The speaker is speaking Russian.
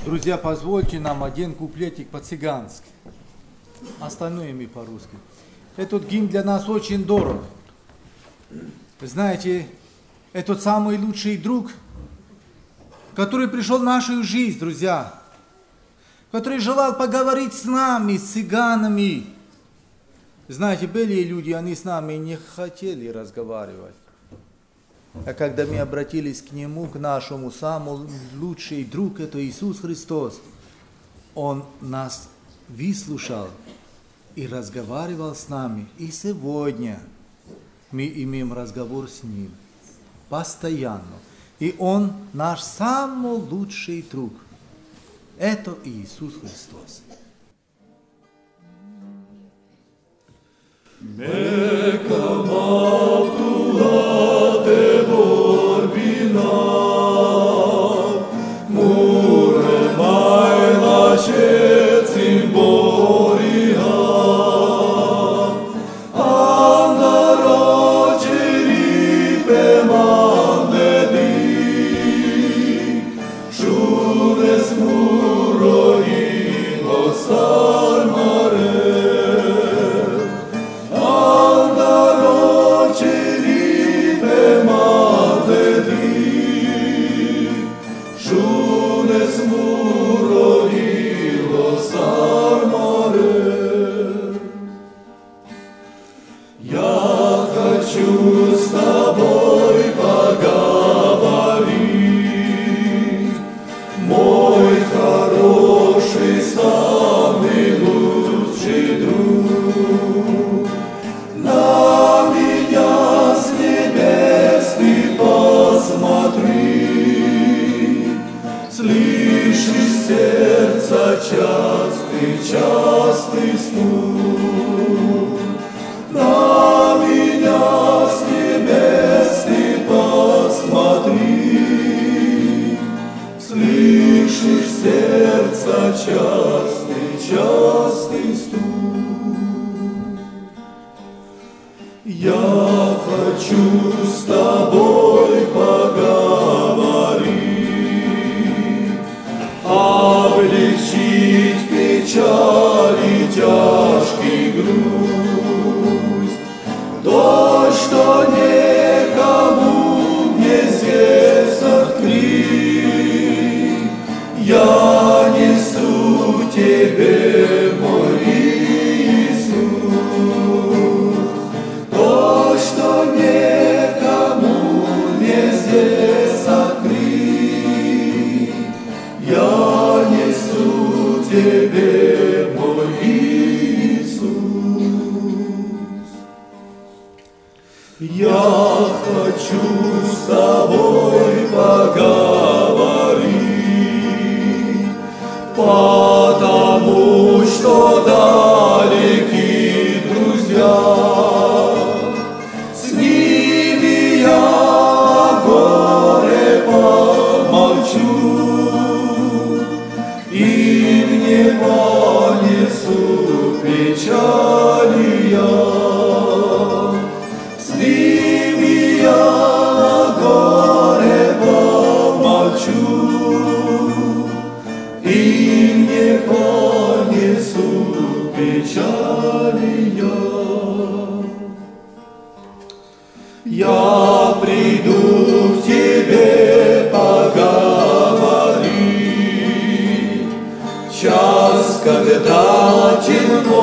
Друзья, позвольте нам один куплетик по-цыгански. Остальное мы по-русски. Этот гимн для нас очень дорог. Знаете, это самый лучший друг, который пришел в нашу жизнь, друзья. Который желал поговорить с нами, с цыганами. Знаете, были люди, они с нами не хотели разговаривать. А когда мы обратились к Нему, к нашему самому лучший друг, это Иисус Христос, Он нас выслушал и разговаривал с нами. И сегодня мы имеем разговор с Ним постоянно. И Он наш самый лучший друг. Это Иисус Христос. Когда темно